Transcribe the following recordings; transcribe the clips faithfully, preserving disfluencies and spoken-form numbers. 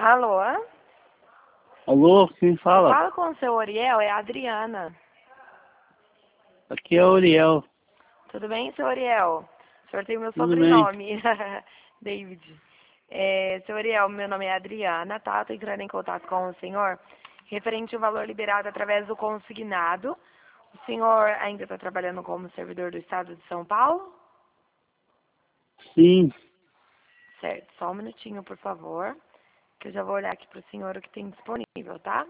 Alô? Alô, quem fala? Fala com o seu Oriel, é a Adriana. Aqui é o Uriel. Tudo bem, seu Oriel? O senhor tem o meu Tudo bem? sobrenome, David. É, seu Oriel, meu nome é Adriana, tá? Estou entrando em contato com o senhor referente ao valor liberado através do consignado. O senhor ainda está trabalhando como servidor do Estado de São Paulo? Sim, Certo, só um minutinho, por favor, que eu já vou olhar aqui para o senhor o que tem disponível, tá?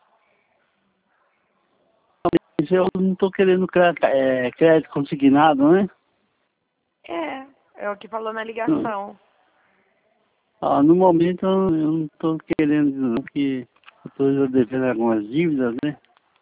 mas eu não estou querendo cre- é, crédito consignado, né? É, é o que falou na No, ligação. ah, no momento eu eu não estou querendo, não, porque eu estou devendo algumas dívidas, né?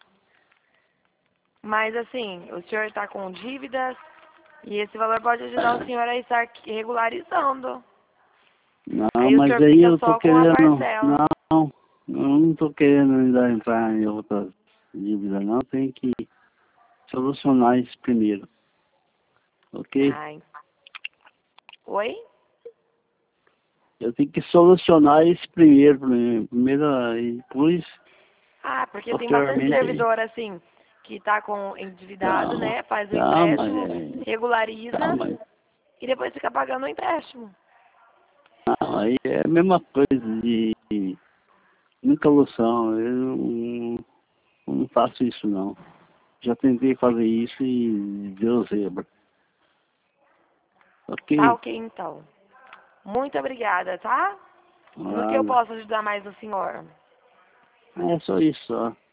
Mas assim, o senhor está com dívidas e esse valor pode ajudar o senhor a estar regularizando. Não, Aí o mas senhor aí fica eu estou só com a querendo, parcela. não, eu não estou querendo ainda entrar em outras dívidas, não. Tem que solucionar isso primeiro, ok? Ai. Oi? Eu tenho que solucionar isso primeiro, primeiro, primeiro e depois, Ah, porque tem bastante posteriormente, aí. servidor assim, que está com endividado, Não, né? Faz o não, mas, empréstimo, é- não, regulariza mas e depois fica pagando o empréstimo. não, aí é a mesma coisa de muita ilusão. Eu não, não faço isso não. Já tentei fazer isso e deu zebra. Tá Ok? ok, então. Muito obrigada, tá? No que eu Nada. posso ajudar mais o senhor? É só isso, só.